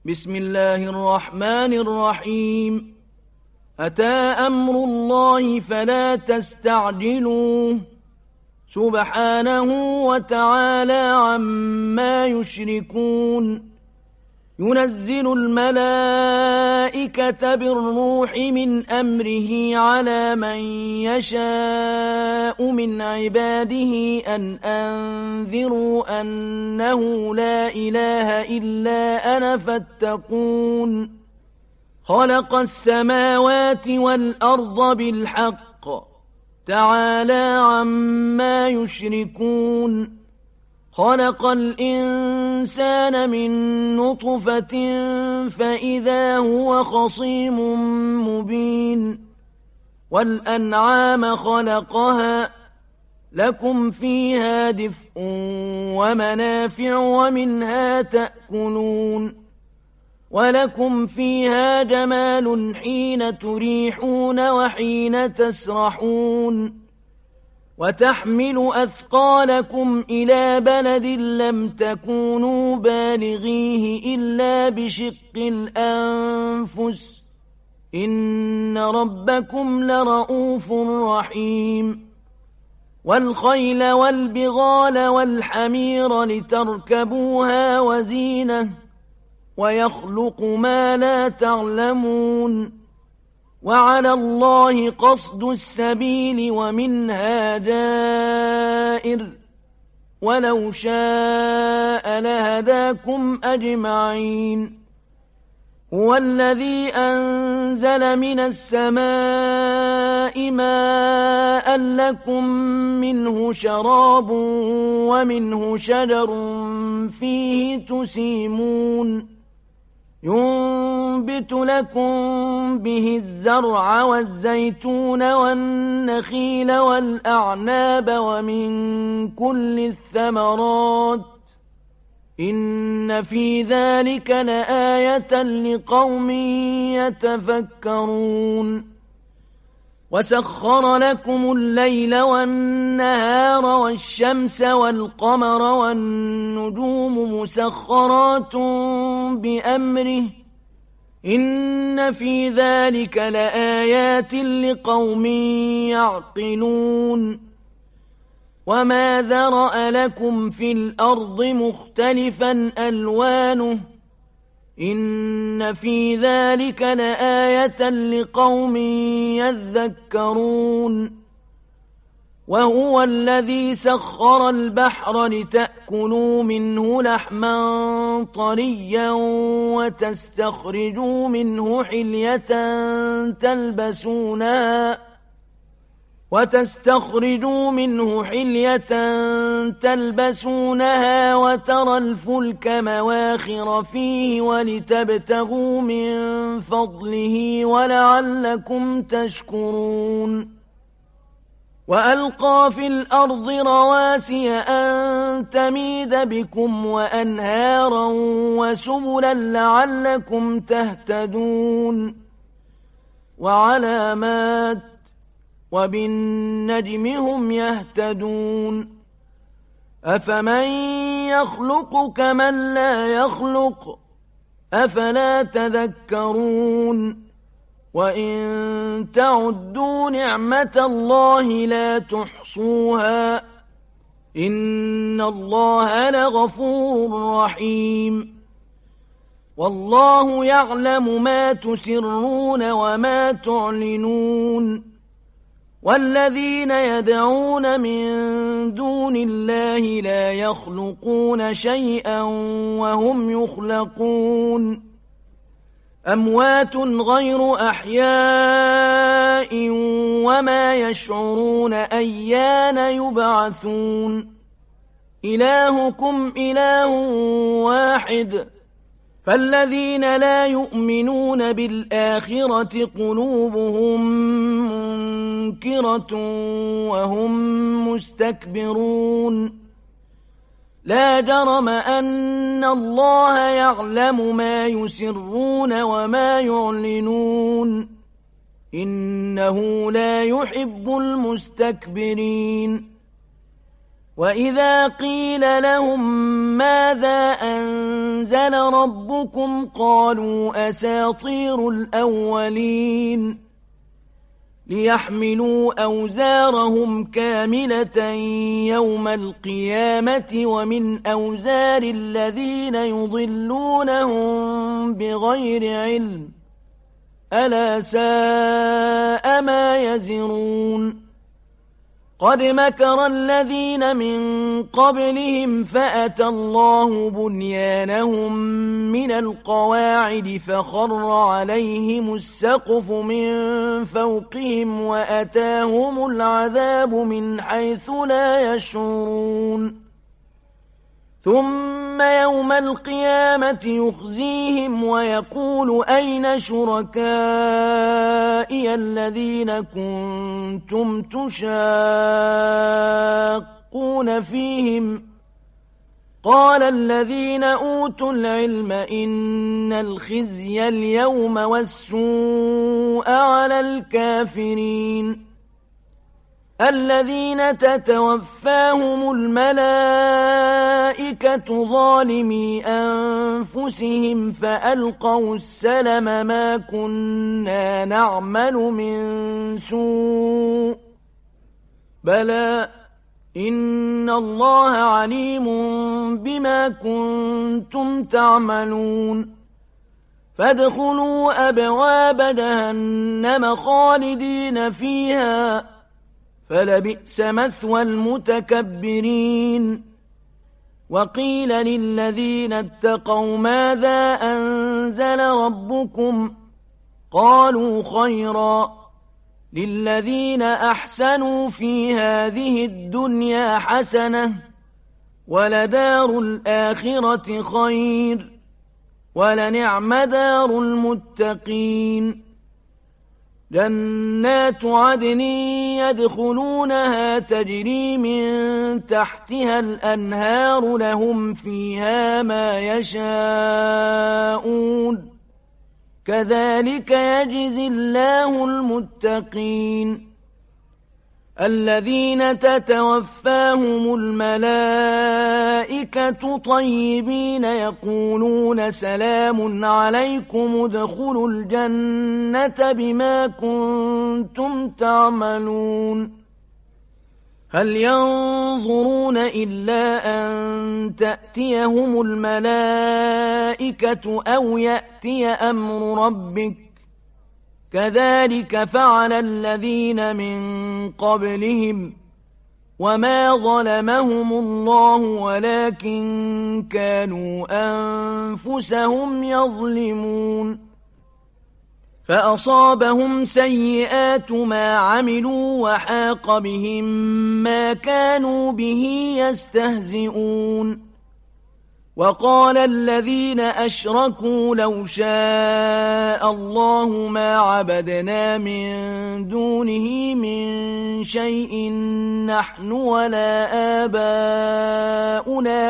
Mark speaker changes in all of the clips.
Speaker 1: بسم الله الرحمن الرحيم. أتى أمر الله فلا تستعجلوه سبحانه وتعالى عما يشركون. ينزل الملائكة بالروح من أمره على من يشاء من عباده أن أنذروا أنه لا إله إلا أنا فاتقون. خلق السماوات والأرض بالحق تعالى عما يشركون. خلق الإنسان من نطفة فإذا هو خصيم مبين. والأنعام خلقها لكم فيها دفء ومنافع ومنها تأكلون. ولكم فيها جمال حين تريحون وحين تسرحون. وتحمل أثقالكم إلى بلد لم تكونوا بالغيه إلا بشق الأنفس إن ربكم لرؤوف رحيم. والخيل والبغال والحمير لتركبوها وزينة ويخلق ما لا تعلمون. وعلى الله قصد السبيل ومنها جائر ولو شاء لهداكم أجمعين. هو الذي أنزل من السماء ماء لكم منه شراب ومنه شجر فيه تسيمون. ينبت لكم به الزرع والزيتون والنخيل والأعناب ومن كل الثمرات إن في ذلك لآية لقوم يتفكرون. وسخر لكم الليل والنهار والشمس والقمر والنجوم مسخرات بأمره إن في ذلك لآيات لقوم يعقلون. وما ذرأ لكم في الأرض مختلفا ألوانه إن في ذلك لآية لقوم يذكرون. وهو الذي سخر البحر لتأكلوا منه لحما طريا وتستخرجوا منه حلية تلبسونها وترى الفلك مواخر فيه ولتبتغوا من فضله ولعلكم تشكرون. وألقى في الأرض رواسي أن تميد بكم وأنهارا وسبلا لعلكم تهتدون. وعلامات وبالنجم هم يهتدون. أفمن يخلق كمن لا يخلق أفلا تذكرون. وإن تعدوا نعمة الله لا تحصوها إن الله لغفور رحيم. والله يعلم ما تسرون وما تعلنون. والذين يدعون من دون الله لا يخلقون شيئا وهم يخلقون. أموات غير أحياء وما يشعرون أيان يبعثون. إلهكم إله واحد فالذين لا يؤمنون بالآخرة قلوبهم منكرة وهم مستكبرون. لا جرم أن الله يعلم ما يسرون وما يعلنون إنه لا يحب المستكبرين. وإذا قيل لهم ماذا أنزل ربكم قالوا أساطير الأولين ليحملوا أوزارهم كاملة يوم القيامة ومن أوزار الذين يضلونهم بغير علم ألا ساء ما يزرون قد مكر الذين من قبلهم فأتى الله بنيانهم من القواعد فخر عليهم السقف من فوقهم وأتاهم العذاب من حيث لا يشعرون ثم يوم القيامة يخزيهم ويقول أين شركائي الذين كنتم تشاقون فيهم قال الذين أوتوا العلم إن الخزي اليوم والسوء على الكافرين الذين تتوفاهم الملائكة ظالمي أنفسهم فألقوا السلم ما كنا نعمل من سوء بلى إن الله عليم بما كنتم تعملون فادخلوا أبواب جهنم خالدين فيها فلبئس مثوى المتكبرين وقيل للذين اتقوا ماذا أنزل ربكم قالوا خيرا للذين أحسنوا في هذه الدنيا حسنة ولدار الآخرة خير ولنعم دار المتقين جنات عدن يدخلونها تجري من تحتها الأنهار لهم فيها ما يشاءون كذلك يجزي الله المتقين الذين تتوفاهم الملائكة طيبين يقولون سلام عليكم ادخلوا الجنة بما كنتم تعملون هل ينظرون إلا أن تأتيهم الملائكة أو يأتي أمر ربك كذلك فعل الذين من قبلهم وما ظلمهم الله ولكن كانوا أنفسهم يظلمون فأصابهم سيئات ما عملوا وحاق بهم ما كانوا به يستهزئون وقال الذين أشركوا لو شاء الله ما عبدنا من دونه من شيء نحن ولا آباؤنا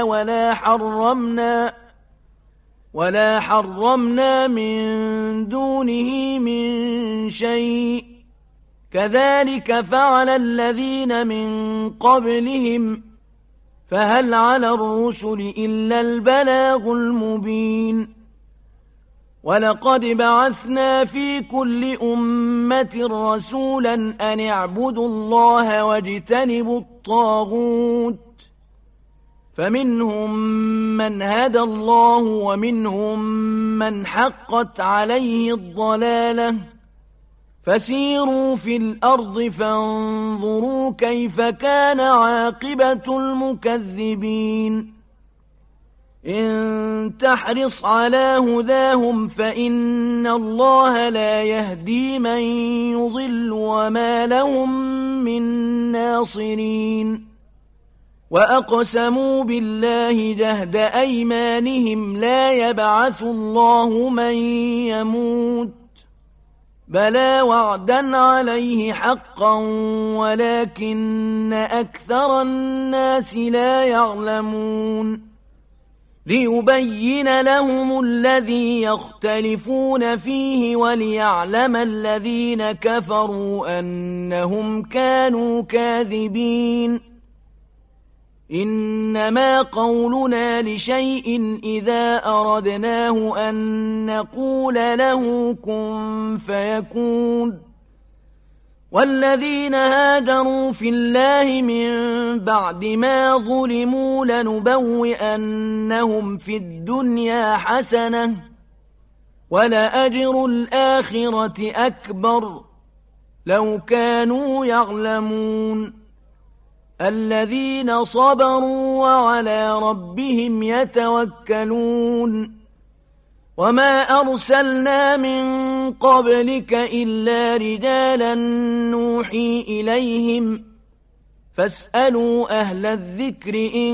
Speaker 1: ولا حرمنا من دونه من شيء كذلك فعل الذين من قبلهم فهل على الرسل إلا البلاغ المبين ولقد بعثنا في كل أمة رسولا أن اعبدوا الله واجتنبوا الطاغوت فمنهم من هدى الله ومنهم من حقت عليه الضلالة فسيروا في الأرض فانظروا كيف كان عاقبة المكذبين إن تحرص على هداهم فإن الله لا يهدي من يضل وما لهم من ناصرين وأقسموا بالله جهد أيمانهم لا يبعث الله من يموت بلى وعدا عليه حقا ولكن أكثر الناس لا يعلمون ليبين لهم الذي يختلفون فيه وليعلم الذين كفروا أنهم كانوا كاذبين إنما قولنا لشيء إذا أردناه أن نقول له كن فيكون. والذين هاجروا في الله من بعد ما ظلموا لنبوئنهم في الدنيا حسنة ولأجر الآخرة أكبر لو كانوا يعلمون. الذين صبروا وعلى ربهم يتوكلون. وما أرسلنا من قبلك إلا رجالا نوحي إليهم فاسألوا أهل الذكر إن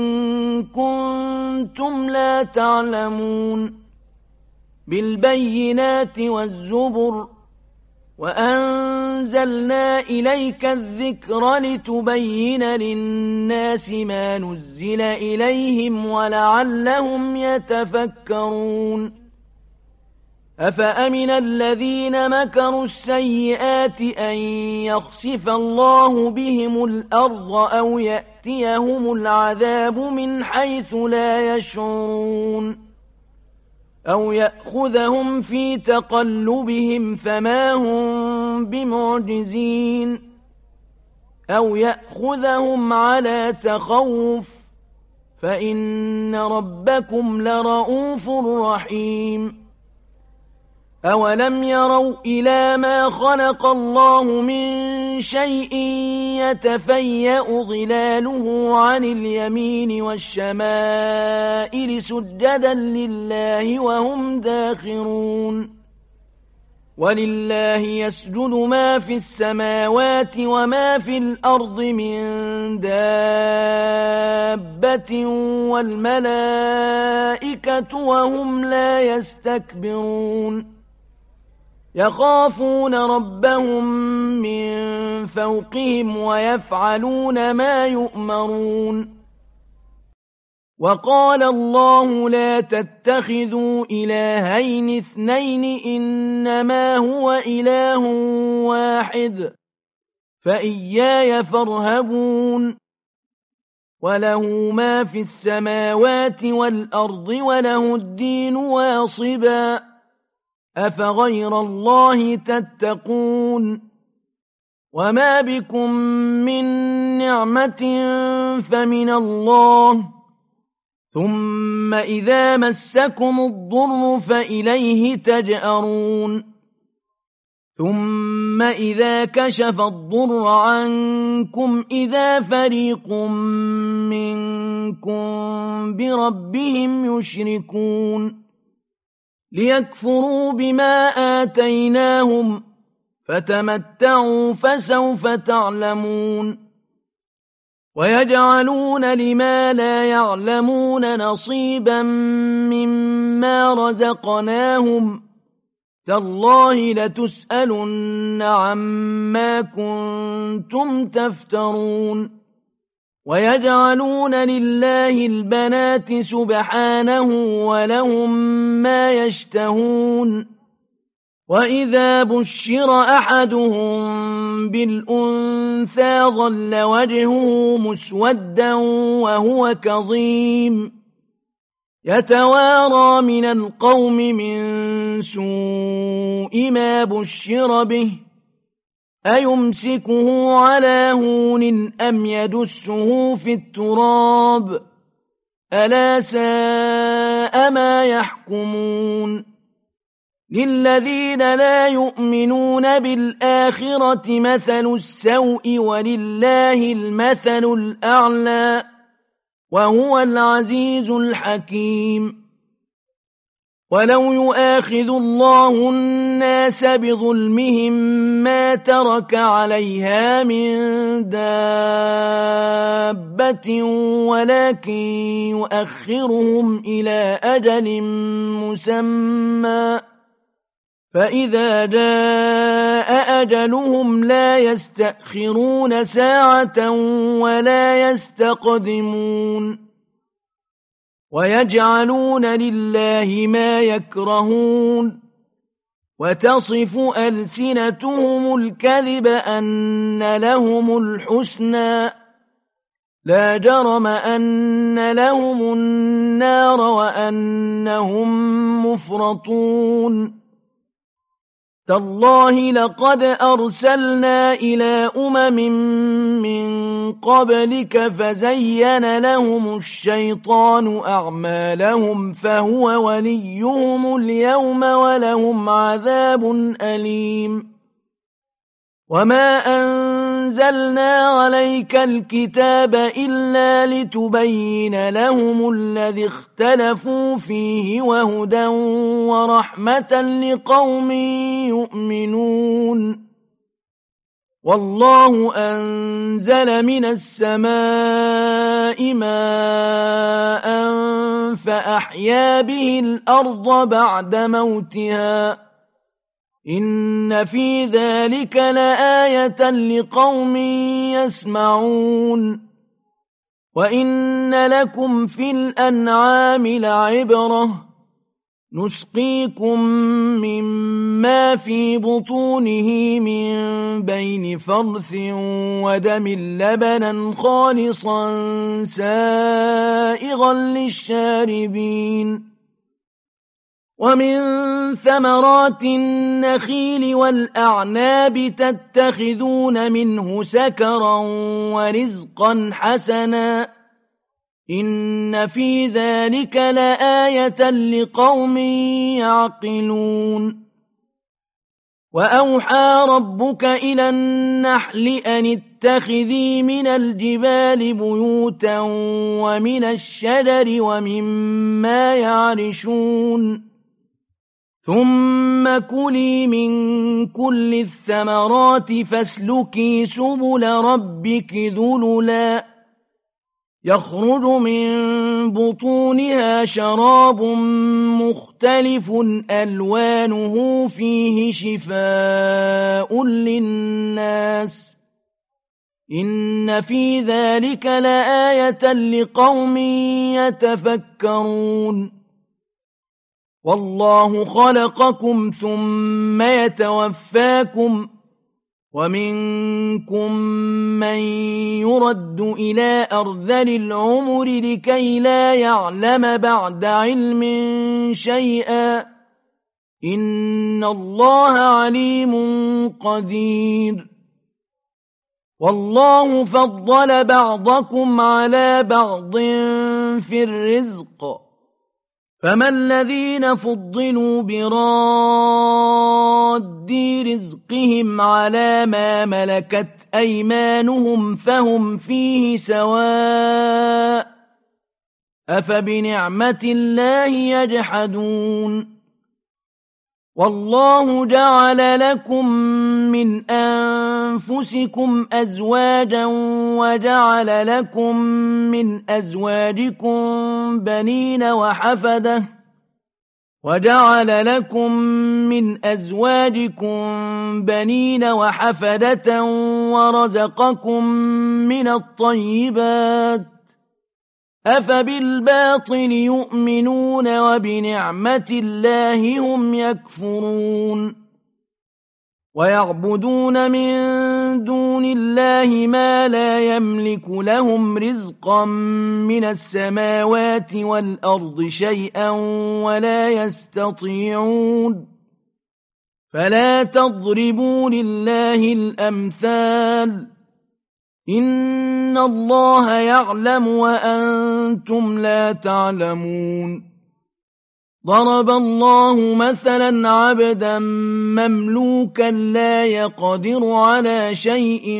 Speaker 1: كنتم لا تعلمون. بالبينات والزبر وأنزلنا إليك الذكر لتبين للناس ما نزل إليهم ولعلهم يتفكرون. أفأمن الذين مكروا السيئات أن يخسف الله بهم الأرض أو يأتيهم العذاب من حيث لا يشعرون أو يأخذهم في تقلبهم فما هم بمعجزين أو يأخذهم على تخوف فإن ربكم لرؤوف رحيم. أولم يروا إلى ما خلق الله من شيء يتفيأ ظلاله عن اليمين والشمائل سجدا لله وهم داخرون. ولله يسجد ما في السماوات وما في الأرض من دابة والملائكة وهم لا يستكبرون. يخافون ربهم من فوقهم ويفعلون ما يؤمرون. وقال الله لا تتخذوا إلهين اثنين إنما هو إله واحد فإياي فارهبون. وله ما في السماوات والأرض وله الدين واصبا أفغير الله تتقون. وما بكم من نعمة فمن الله ثم إذا مسكم الضر فإليه تجأرون. ثم إذا كشف الضر عنكم إذا فريق منكم بربهم يشركون. ليكفروا بما آتيناهم فتمتعوا فسوف تعلمون. ويجعلون لما لا يعلمون نصيبا مما رزقناهم تالله لتسألن عما كنتم تفترون. ويجعلون لله البنات سبحانه ولهم ما يشتهون. وإذا بشر أحدهم بالأنثى ظل وجهه مسودا وهو كظيم يتوارى من القوم من سوء ما بشر به أيمسكه على هون أم يدسه في التراب ألا ساء ما يحكمون. للذين لا يؤمنون بالآخرة مثل السوء ولله المثل الأعلى وهو العزيز الحكيم. ولو يؤاخذ الله الناس بظلمهم ما ترك عليها من دابة ولكن يؤخرهم إلى أجل مسمى فإذا جاء أجلهم لا يستأخرون ساعة ولا يستقدمون. ويجعلون لله ما يكرهون وتصف ألسنتهم الكذب أن لهم الحسنى لا جرم أن لهم النار وأنهم مفرطون تالله لقد أرسلنا إلى من قبلك فزين لهم الشيطان أعمالهم فهو وليهم اليوم ولهم عذاب أليم وما أنزلنا عليك الكتاب إلا لتبين لهم الذي اختلفوا فيه وهدى ورحمة لقوم يؤمنون والله أنزل من السماء ماء فأحيا به الأرض بعد موتها إن في ذلك لآية لقوم يسمعون وإن لكم في الأنعام لعبرة نسقيكم مما في بطونه من بين فرث ودم لبنا خالصا سائغا للشاربين ومن ثمرات النخيل والأعناب تتخذون منه سكرا ورزقا حسنا إن في ذلك لآية لقوم يعقلون وأوحى ربك إلى النحل أن اتخذي من الجبال بيوتا ومن الشجر ومما يعرشون ثم كلي من كل الثمرات فاسلكي سبل ربك ذللا يخرج من بطونها شراب مختلف ألوانه فيه شفاء للناس إن في ذلك لآية لقوم يتفكرون والله خلقكم ثم يتوفاكم ومنكم من يرد إلى أرذل العمر لكي لا يعلم بعد علم شيئا إن الله عليم قدير والله فضل بعضكم على بعض في الرزق فما الذين فضلوا براد رزقهم على ما ملكت أيمانهم فهم فيه سواء أفبنعمة الله يجحدون والله جعل لكم من أنفسكم أزواجا وجعل لكم من أزواجكم بنين وحفدة ورزقكم من الطيبات أفبالباطل يؤمنون وبنعمة الله هم يكفرون ويعبدون من دون الله ما لا يملك لهم رزقا من السماوات والأرض شيئا ولا يستطيعون فلا تضربوا لله الأمثال إن الله يعلم وأنتم لا تعلمون ضرب الله مثلا عبدا مملوكا لا يقدر على شيء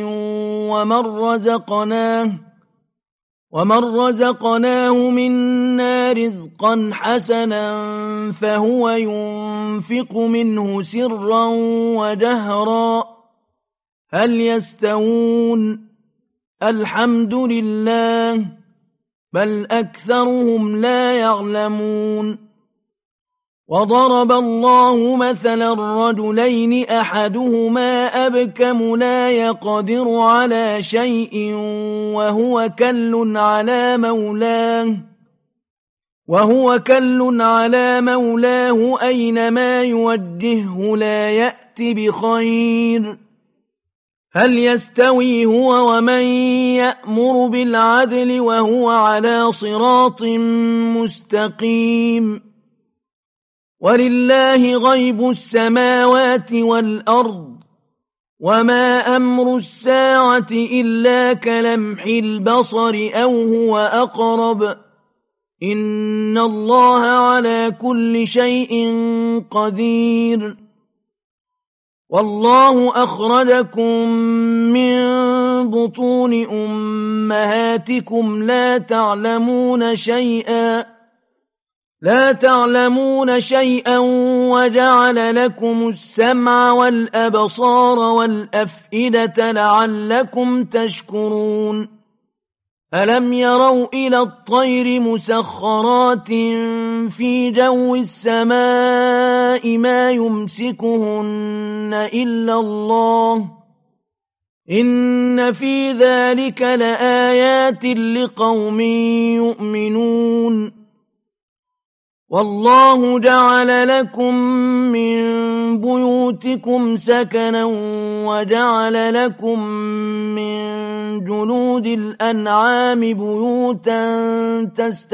Speaker 1: ومن رزقناه منا رزقا حسنا فهو ينفق منه سرا وجهرا هل يستوون الحمد لله بل أكثرهم لا يعلمون وضرب الله مثلا رجلين أحدهما أبكم لا يقدر على شيء وهو كل على مولاه أينما يوجهه لا يأت بخير هل يستوي هو ومن يأمر بالعدل وهو على صراط مستقيم ولله غيب السماوات والأرض وما أمر الساعة إلا كلمح البصر أو هو أقرب إن الله على كل شيء قدير والله أخرجكم من بطون أمهاتكم لا تعلمون شيئا وجعل لكم السمع والأبصار والأفئدة لعلكم تشكرون ألم يروا إلى الطير مسخرات في جو السماء ما يمسكهن إلا الله إن في ذلك لآيات لقوم يؤمنون والله جعل لكم من بيوتكم سكنا وجعل لكم من جلود الأنعام بيوتا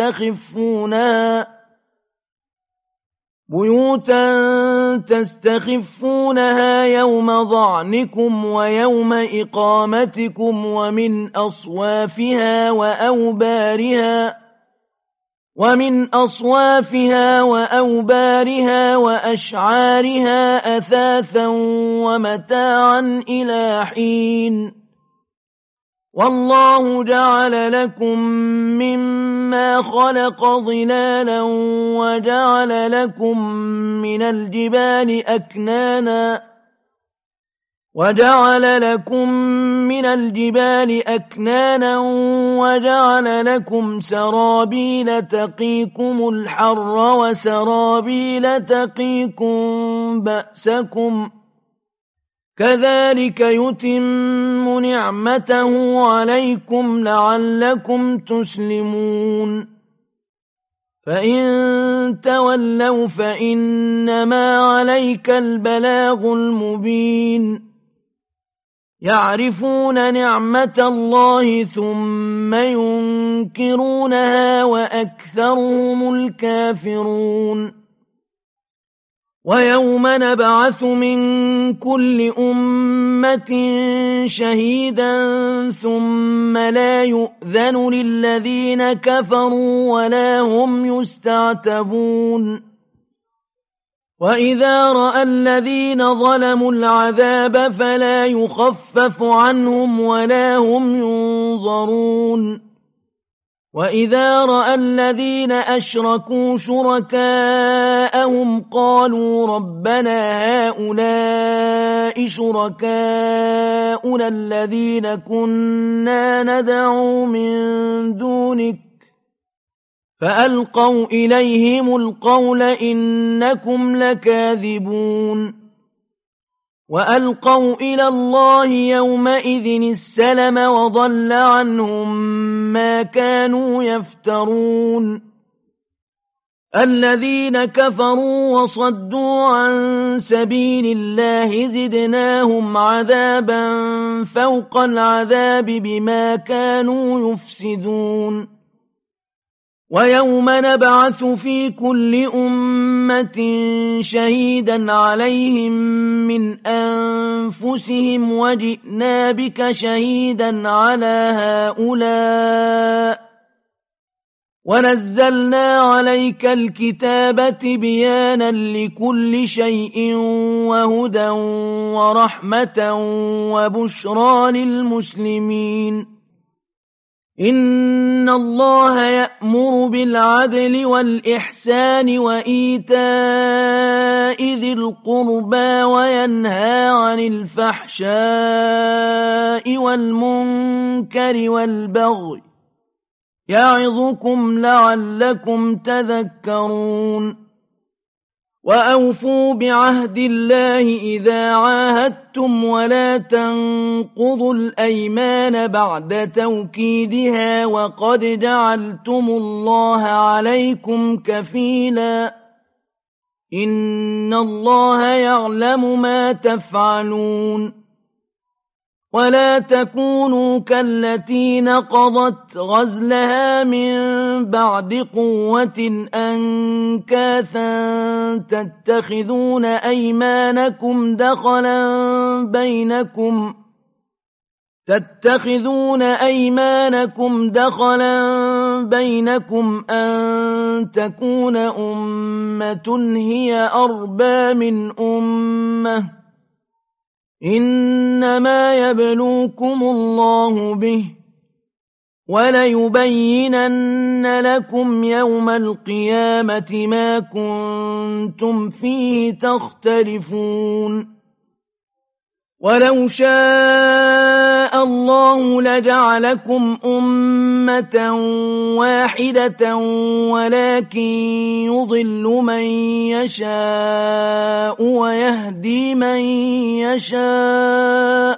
Speaker 1: تستخفونها يوم ظعنكم ويوم إقامتكم ومن أصوافها وأوبارها وأشعارها أثاثا ومتاعا إلى حين والله جعل لكم مما خلق ظلالا وجعل لكم من الجبال أكنانا وجعل لكم سرابيل تقيكم الحر وسرابيل تقيكم بأسكم كذلك يتم نعمته عليكم لعلكم تسلمون فإن تولوا فإنما عليك البلاغ المبين يعرفون نعمة الله ثم ينكرونها وأكثرهم الكافرون ويوم نبعث من كل أمة شهيدا ثم لا يؤذن للذين كفروا ولا هم يستعتبون وإذا رأى الذين ظلموا العذاب فلا يخفف عنهم ولا هم ينظرون وإذا رأى الذين أشركوا شركاءهم قالوا ربنا هؤلاء شركاؤنا الذين كنا ندعو من دونك فألقوا إليهم القول إنكم لكاذبون وألقوا إلى الله يومئذ السلم وضل عنهم ما كانوا يفترون الذين كفروا وصدوا عن سبيل الله زدناهم عذابا فوق العذاب بما كانوا يفسدون ويوم نبعث في كل أمة شهيدا عليهم من أنفسهم وجئنا بك شهيدا على هؤلاء ونزلنا عليك الكتاب تبيانا لكل شيء وهدى ورحمة وبشرى للمسلمين إن الله يأمر بالعدل والإحسان وإيتاء ذي القربى وينهى عن الفحشاء والمنكر والبغي يعظكم لعلكم تذكرون وأوفوا بعهد الله إذا عاهدتم ولا تنقضوا الأيمان بعد توكيدها وقد جعلتم الله عليكم كفيلا إن الله يعلم ما تفعلون ولا تكونوا كالتي نقضت غزلها من بعد قوة أنكاثا تتخذون أيمانكم دخلا بينكم أن تكون أمة هي أربى من أمة إنما يبلوكم الله به وليبينن لكم يوم القيامة ما كنتم فيه تختلفون ولو شاء الله لجعلكم أمة واحدة ولكن يضل من يشاء ويهدي من يشاء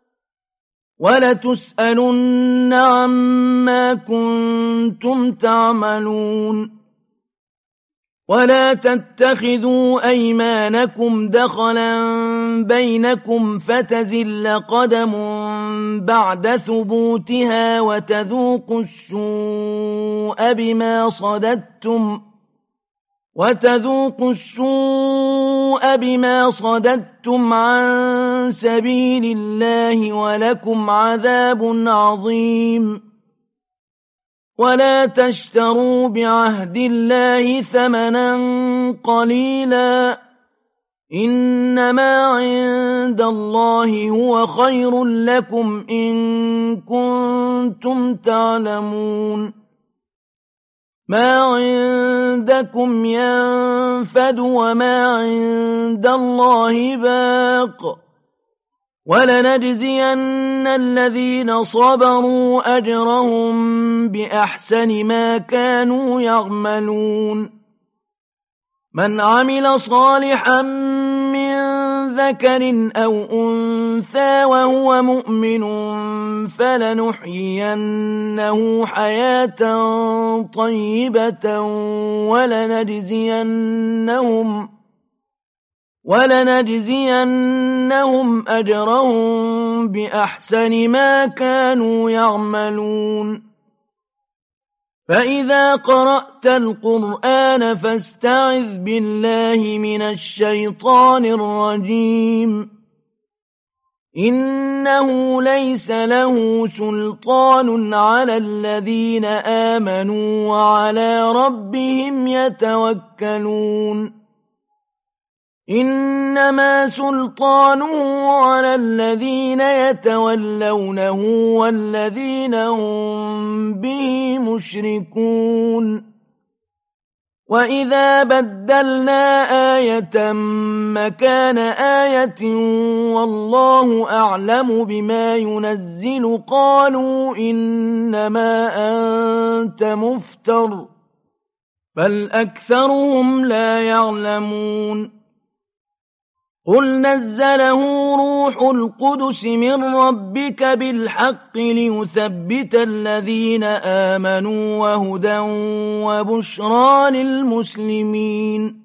Speaker 1: ولتسألن عما كنتم تعملون ولا تتخذوا أيمانكم دخلا بينكم فتزل قدم بعد ثبوتها وتذوقوا السوء بما صددتم عن سبيل الله ولكم عذاب عظيم ولا تشتروا بعهد الله ثمنا قليلا إنما عند الله هو خير لكم إن كنتم تعلمون ما عندكم ينفد وما عند الله باق ولنجزين الذين صبروا أجرهم بأحسن ما كانوا يعملون من عمل صالحا من ذكر أو أنثى وهو مؤمن فلنحيينه حياة طيبة ولنجزينهم أجرهم بأحسن ما كانوا يعملون فإذا قرأت القرآن فاستعذ بالله من الشيطان الرجيم إنه ليس له سلطان على الذين آمنوا وعلى ربهم يتوكلون إنما سلطانه على الذين يتولونه والذين هم به مشركون وإذا بدلنا آية مكان آية والله أعلم بما ينزل قالوا إنما أنت مفتر بل أكثرهم لا يعلمون قل نزله روح القدس من ربك بالحق ليثبت الذين آمنوا وهدى وبشرى للمسلمين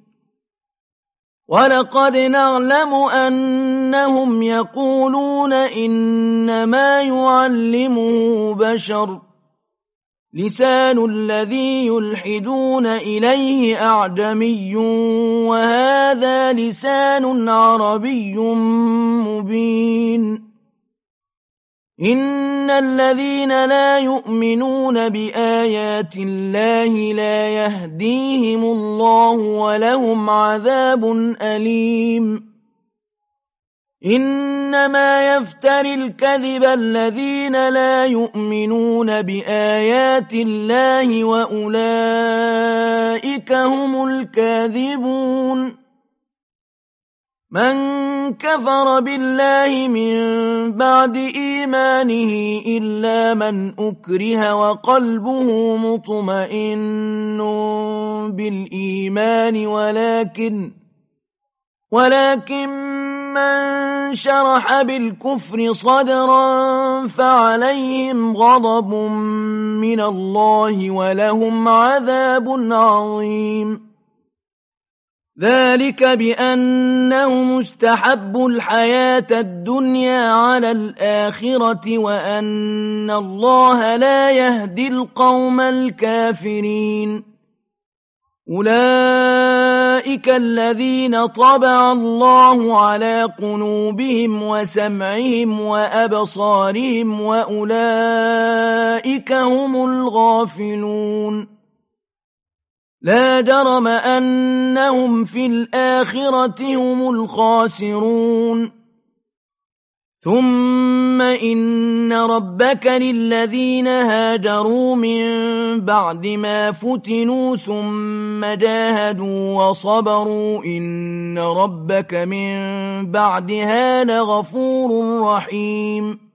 Speaker 1: ولقد نعلم أنهم يقولون إنما يعلمه بشر لسان الذي يلحدون إليه أعجمي وهذا لسان عربي مبين إن الذين لا يؤمنون بآيات الله لا يهديهم الله ولهم عذاب أليم إنما يفتري الكذب الذين لا يؤمنون بآيات الله وأولئك هم الكاذبون من كفر بالله من بعد إيمانه إلا من أكره وقلبه مطمئن بالإيمان ولكن من شرح بالكفر صدرا فعليهم غضب من الله ولهم عذاب عظيم ذلك بأنهم استحبوا الحياة الدنيا على الآخرة وأن الله لا يهدي القوم الكافرين أولئك الذين طبع الله على قلوبهم وسمعهم وأبصارهم وأولئك هم الغافلون لا جرم أنهم في الآخرة هم الخاسرون ثم إن ربك للذين هاجروا من بعد ما فتنوا ثم جاهدوا وصبروا إن ربك من بعدها لغفور رحيم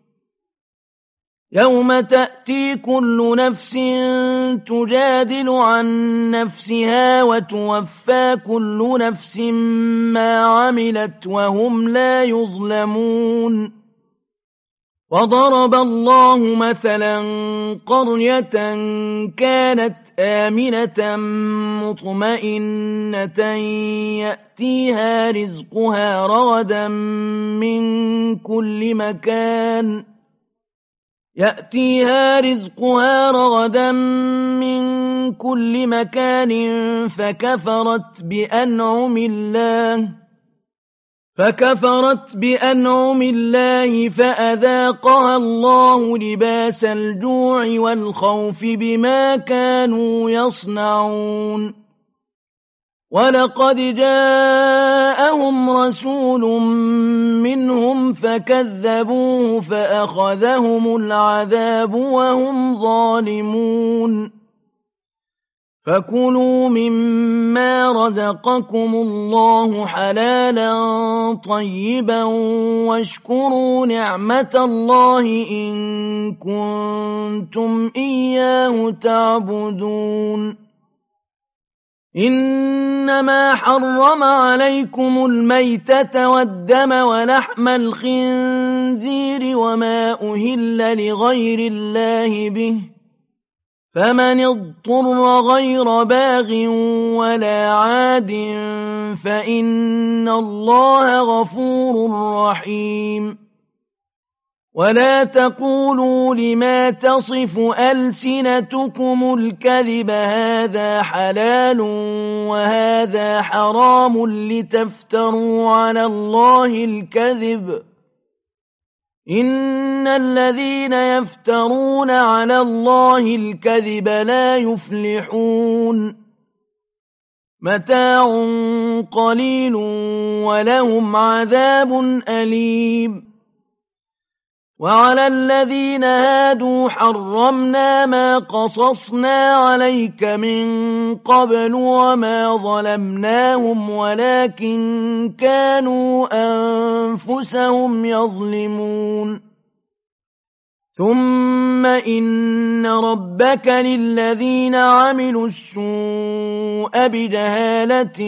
Speaker 1: يوم تأتي كل نفس تجادل عن نفسها وتوفى كل نفس ما عملت وهم لا يظلمون وضرب الله مثلا قرية كانت آمنة مطمئنة يأتيها رزقها رغدا من كل مكان فكفرت بأنعم الله فأذاقها الله لباس الجوع والخوف بما كانوا يصنعون ولقد جاءهم رسول منهم فكذبوه فأخذهم العذاب وهم ظالمون فكلوا مما رزقكم الله حلالا طيبا واشكروا نعمة الله إن كنتم إياه تعبدون إنما حرم عليكم الميتة والدم ولحم الخنزير وما أهل لغير الله به فمن اضطر غير باغ ولا عاد فإن الله غفور رحيم ولا تقولوا لما تصف ألسنتكم الكذب هذا حلال وهذا حرام لتفتروا على الله الكذب إن الذين يفترون على الله الكذب لا يفلحون متاع قليل ولهم عذاب أليم وعلى الذين هادوا حرمنا ما قصصنا عليك من قبل وما ظلمناهم ولكن كانوا أنفسهم يظلمون ثم إن ربك للذين عملوا السوء بجهالة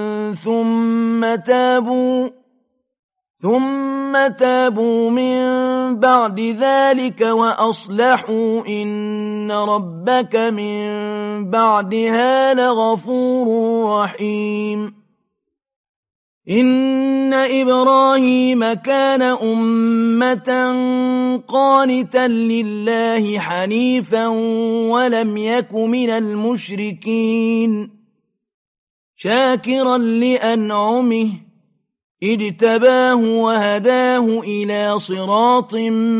Speaker 1: ثم تابوا من بعد ذلك وأصلحوا إن ربك من بعدها لغفور رحيم إن إبراهيم كان أمة قانتا لله حنيفا ولم يك من المشركين شاكرا لأنعمه اجتباه وهداه إلى صراط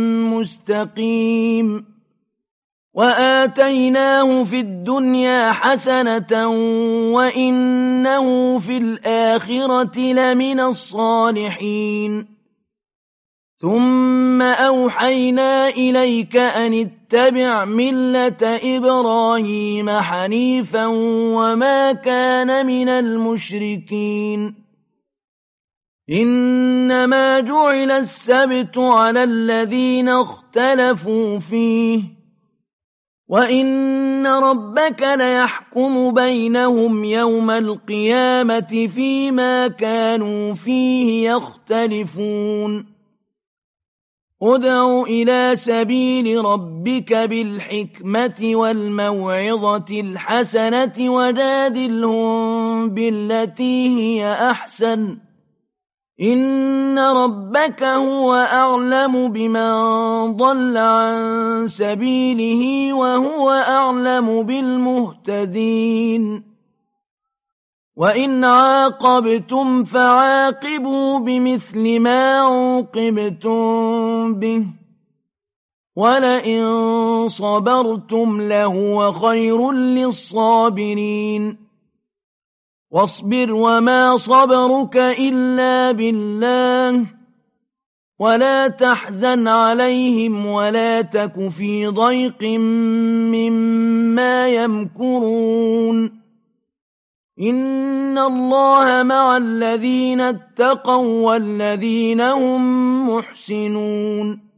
Speaker 1: مستقيم وآتيناه في الدنيا حسنة وإنه في الآخرة لمن الصالحين ثم أوحينا إليك أن اتبع ملة إبراهيم حنيفا وما كان من المشركين إنما جعل السبت على الذين اختلفوا فيه وإن ربك ليحكم بينهم يوم القيامة فيما كانوا فيه يختلفون ادع إلى سبيل ربك بالحكمة والموعظة الحسنة وجادلهم بالتي هي أحسن إن ربك هو أعلم بمن ضل عن سبيله وهو أعلم بالمهتدين وإن عاقبتم فعاقبوا بمثل ما عوقبتم به ولئن صبرتم لهو خير للصابرين واصبر وما صبرك إلا بالله ولا تحزن عليهم ولا تك في ضيق مما يمكرون إن الله مع الذين اتقوا والذين هم محسنون